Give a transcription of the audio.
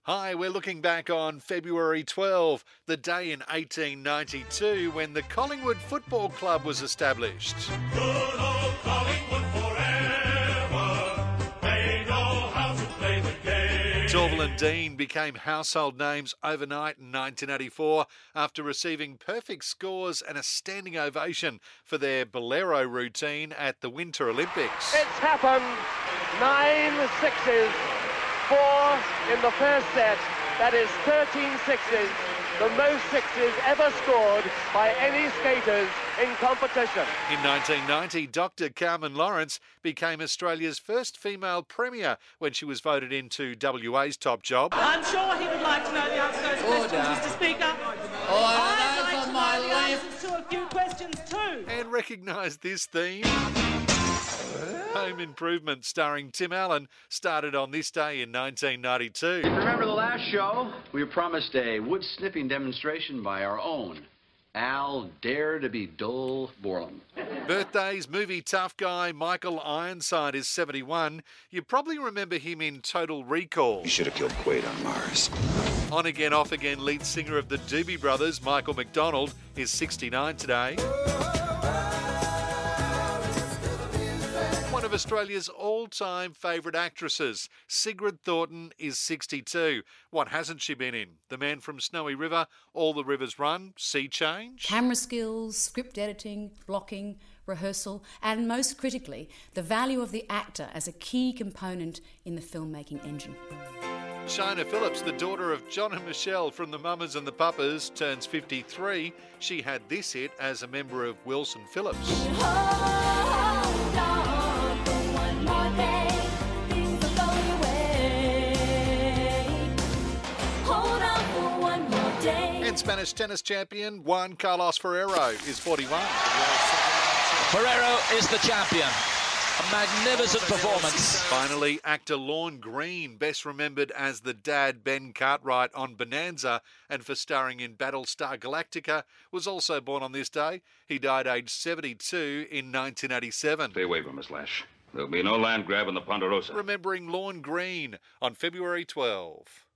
Hi, we're looking back on February 12, the day in 1892 when the Collingwood Football Club was established. Good old Collingwood forever. They know how to play the game. Torval and Dean became household names overnight in 1984 after receiving perfect scores and a standing ovation for their Bolero routine at the Winter Olympics. It's happened. 9 sixes. 4 in the first set. That is 13 sixes, the most sixes ever scored by any skaters in competition. In 1990, Dr. Carmen Lawrence became Australia's first female premier when she was voted into WA's top job. I'm sure he would like to know the answer to those questions, Mr. Speaker. I'd like to know the answers to a few questions too. And recognise this theme. Home Improvement, starring Tim Allen, started on this day in 1992. If you remember the last show, we were promised a wood-snipping demonstration by our own Al Dare to be Dull Borland. Birthdays, movie tough guy Michael Ironside is 71. You probably remember him in Total Recall. You should have killed Quaid on Mars. On again, off again lead singer of the Doobie Brothers, Michael McDonald, is 69 today. One of Australia's all-time favourite actresses, Sigrid Thornton, is 62. What hasn't she been in? The Man from Snowy River, All the Rivers Run, Sea Change. Camera skills, script editing, blocking, rehearsal, and most critically, the value of the actor as a key component in the filmmaking engine. Shona Phillips, the daughter of John and Michelle from the Mamas and the Papas, turns 53. She had this hit as a member of Wilson Phillips. And Spanish tennis champion Juan Carlos Ferrero is 41. Ferrero is the champion. A magnificent performance. Finally, actor Lorne Green, best remembered as the dad Ben Cartwright on Bonanza and for starring in Battlestar Galactica, was also born on this day. He died aged 72 in 1987. Stay away from us, Lash. There'll be no land grab in the Ponderosa. Remembering Lorne Green on February 12.